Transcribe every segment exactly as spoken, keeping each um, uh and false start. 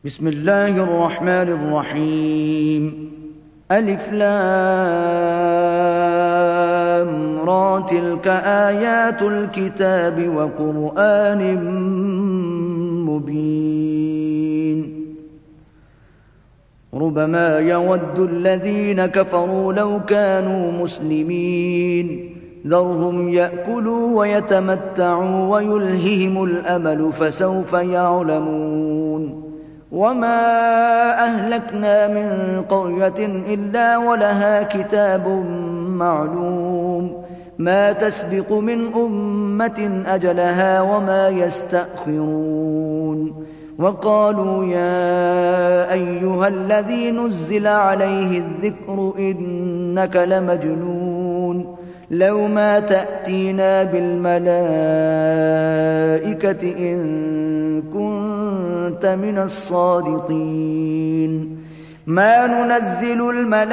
بسم الله الرحمن الرحيم ألف لام را تلك آيات الكتاب وقرآن مبين ربما يود الذين كفروا لو كانوا مسلمين ذرهم يأكلوا ويتمتعوا ويلههم الأمل فسوف يعلمون وما أهلكنا من قرية إلا ولها كتاب معلوم ما تسبق من أمة أجلها وما يستأخرون وقالوا يا أيها الذي نزل عليه الذكر إنك لمجنون لو ما تأتينا بالملائكة إن كنت من الصادقين ما ننزل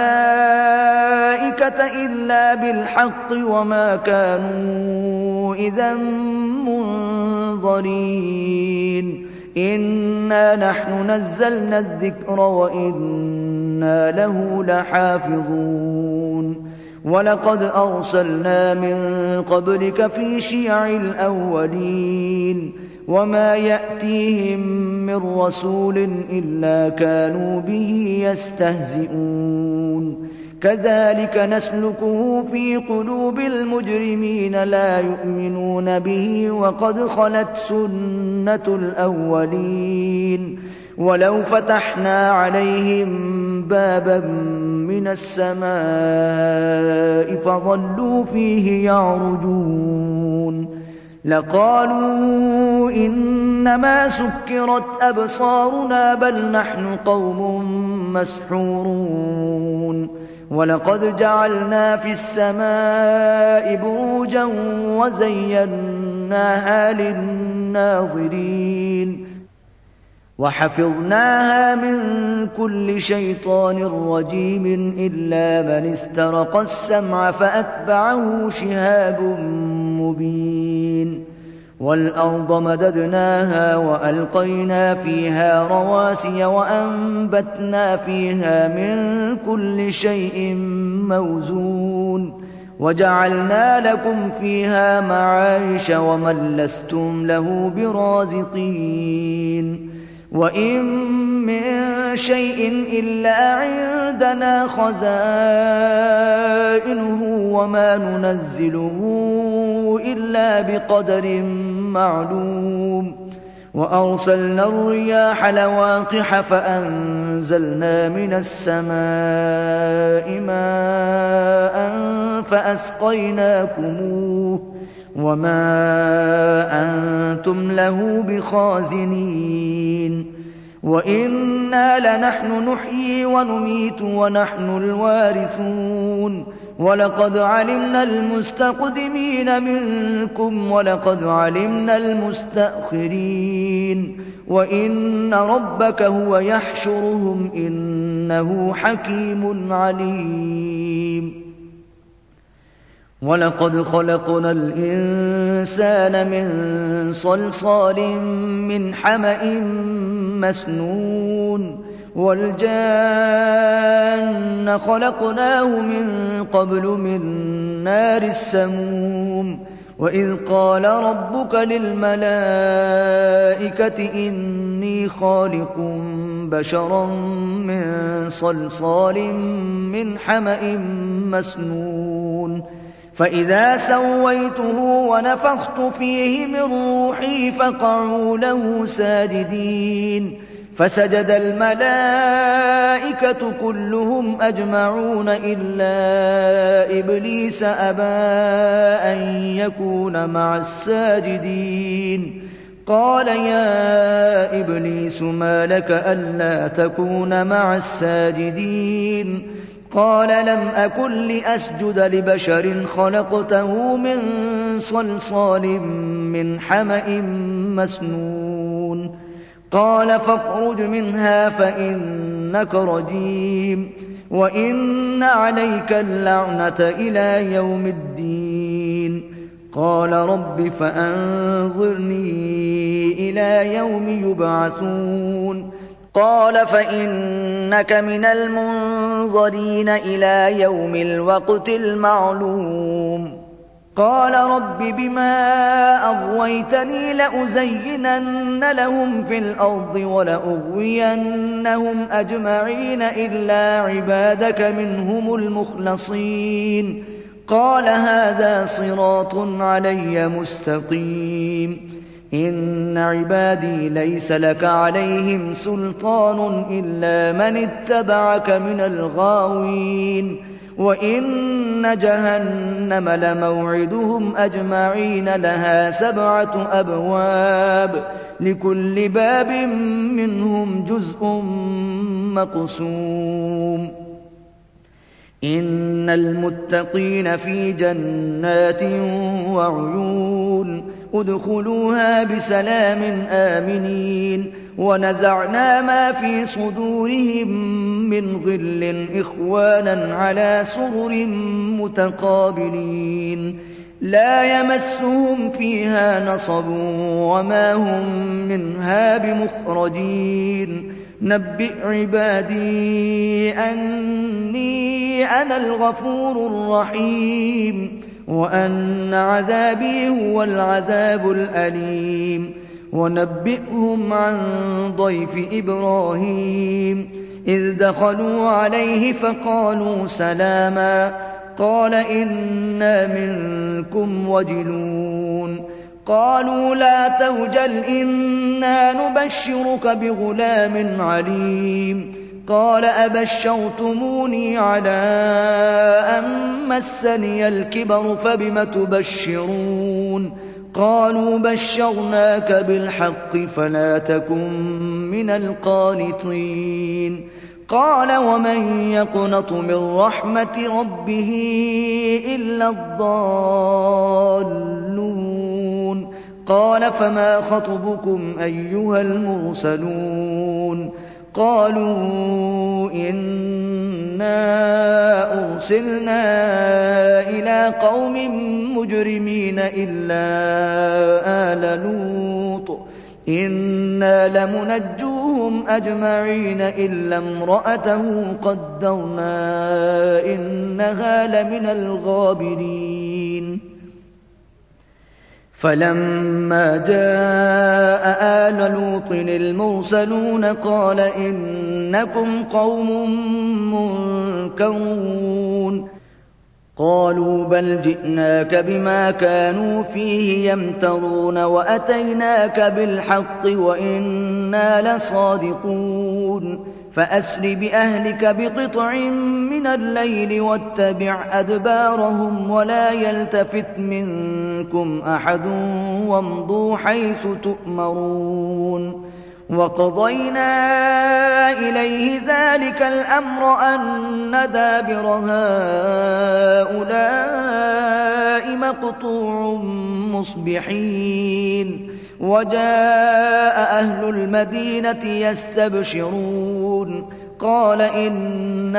الملائكة إلا بالحق وما كانوا إذا منظرين إنا نحن نزلنا الذكر وإنا له لحافظون ولقد أرسلنا من قبلك في شيع الأولين وما يأتيهم من رسول إلا كانوا به يستهزئون كذلك نسلكه في قلوب المجرمين لا يؤمنون به وقد خلت سنة الأولين ولو فتحنا عليهم بابا من السماء فظلوا فيه يعرجون لقالوا إنما سكرت أبصارنا بل نحن قوم مسحورون ولقد جعلنا في السماء بروجا وزيناها للناظرين وحفظناها من كل شيطان رجيم إلا من استرق السمع فأتبعه شهاب مبين والأرض مددناها وألقينا فيها رواسي وأنبتنا فيها من كل شيء موزون وجعلنا لكم فيها معايش ومن لستم له برازقين وإن من شيء إلا عندنا خزائنه وما ننزله إلا بقدر معلوم وأرسلنا الرياح لواقح فأنزلنا من السماء ماء فأسقيناكموه وما أنتم له بخازنين وإنا لنحن نحيي ونميت ونحن الوارثون ولقد علمنا المستقدمين منكم ولقد علمنا المستأخرين وإن ربك هو يحشرهم إنه حكيم عليم ولقد خلقنا الإنسان من صلصال من حمأ مسنون والجان خلقناه من قبل من نار السموم وإذ قال ربك للملائكة إني خالق بشرا من صلصال من حمأ مسنون فإذا سويته ونفخت فيه من روحي فقعوا له ساجدين فسجد الملائكة كلهم أجمعون إلا إبليس أبى أن يكون مع الساجدين قال يا إبليس ما لك ألا تكون مع الساجدين قال لم أكن لأسجد لبشر خلقته من صلصال من حمأ مسنون قال فاخرج منها فإنك رجيم وإن عليك اللعنة إلى يوم الدين قال رب فأنظرني إلى يوم يبعثون قال فإنك من المنظرين إلى يوم الوقت المعلوم قال رب بما أغويتني لأزينن لهم في الأرض ولأغوينهم أجمعين إلا عبادك منهم المخلصين قال هذا صراط علي مستقيم إن عبادي ليس لك عليهم سلطان إلا من اتبعك من الغاوين وإن جهنم لموعدهم أجمعين لها سبعة أبواب لكل باب منهم جزء مقسوم إن المتقين في جنات وعيون ادخلوها بسلام آمنين ونزعنا ما في صدورهم من غل إخوانا على سرر متقابلين لا يمسهم فيها نصب وما هم منها بمخرجين نبئ عبادي أني أنا الغفور الرحيم وأن عذابي هو العذاب الأليم ونبئهم عن ضيف إبراهيم إذ دخلوا عليه فقالوا سلاما قال إنا منكم وجلون قالوا لا توجل إنا نبشرك بغلام عليم قال أبشرتموني على أن مسني الكبر فبم تبشرون قالوا بشرناك بالحق فلا تكن من القانطين قال ومن يقنط من رحمة ربه إلا الضالون قال فما خطبكم أيها المرسلون قالوا إنا أرسلنا إلى قوم مجرمين إلا آل لوط إنا لمنجوهم أجمعين إلا امرأته قدرنا إنها لمن الغابرين فلما جاء آل لوط المرسلون قال إنكم قوم منكرون قالوا بل جئناك بما كانوا فيه يمترون وأتيناك بالحق وإنا لصادقون فأسر بأهلك بقطع من الليل واتبع أدبارهم ولا يلتفت منكم أحد وامضوا حيث تؤمرون وقضينا إليه ذلك الأمر أن دابر هؤلاء مقطوع مصبحين وجاء أهل المدينة يستبشرون قال إن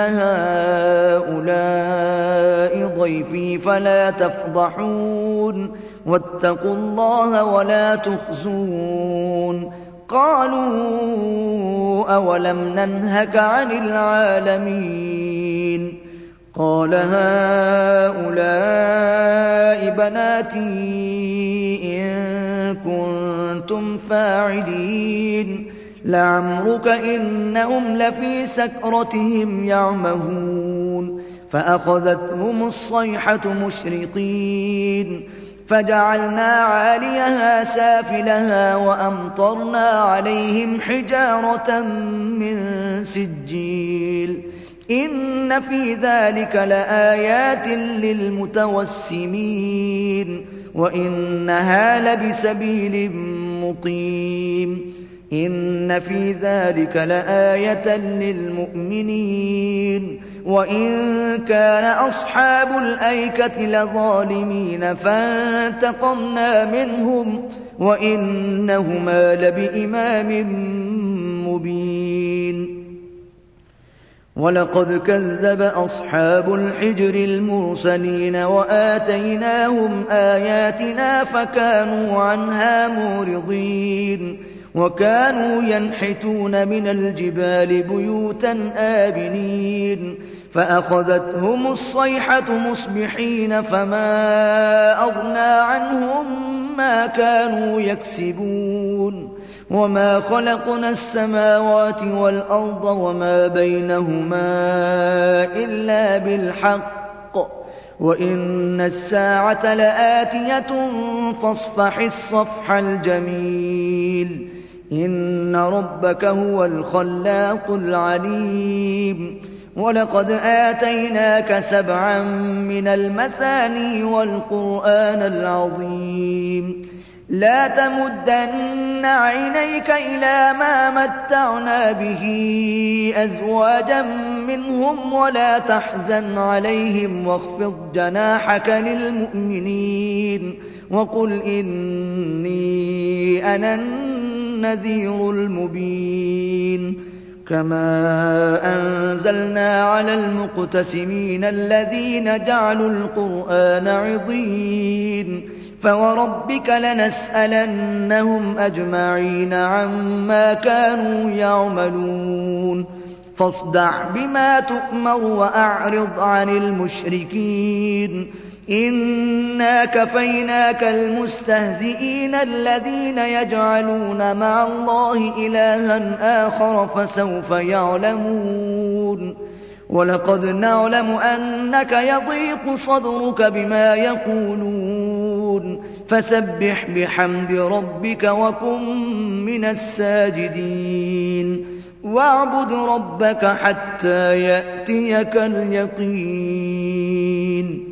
هؤلاء ضيفي فلا تفضحون واتقوا الله ولا تخزون قالوا أولم ننهك عن العالمين قال هؤلاء بناتي إن كنتم فاعلين لعمرك إنهم لفي سكرتهم يعمهون فأخذتهم الصيحة مشرقين فجعلنا عاليها سافلها وأمطرنا عليهم حجارة من سجيل إن في ذلك لآيات للمتوسمين وإنها لبسبيل مقيم إن في ذلك لآية للمؤمنين وإن كان أصحاب الأيكة لظالمين فانتقمنا منهم وإنهما لبإمام مبين ولقد كذب أصحاب الحجر المرسلين وآتيناهم آياتنا فكانوا عنها معرضين وكانوا ينحتون من الجبال بيوتا آمنين فأخذتهم الصيحة مصبحين فما أغنى عنهم ما كانوا يكسبون وما خلقنا السماوات والأرض وما بينهما إلا بالحق وإن الساعة لآتية فاصفح الصفح الجميل إن ربك هو الخلاق العليم ولقد آتيناك سبعا من المثاني والقرآن العظيم لا تمدن عينيك إلى ما متعنا به أزواجا منهم ولا تحزن عليهم واخفض جناحك للمؤمنين وقل إني أنا النذير المبين كما أنزلنا على المقتسمين الذين جعلوا القرآن عضين فوربك لنسألنهم أجمعين عما كانوا يعملون فاصدع بما تؤمر وأعرض عن المشركين إنا كفيناك المستهزئين الذين يجعلون مع الله إلها آخر فسوف يعلمون ولقد نعلم أنك يضيق صدرك بما يقولون فسبح بحمد ربك وكن من الساجدين واعبد ربك حتى يأتيك اليقين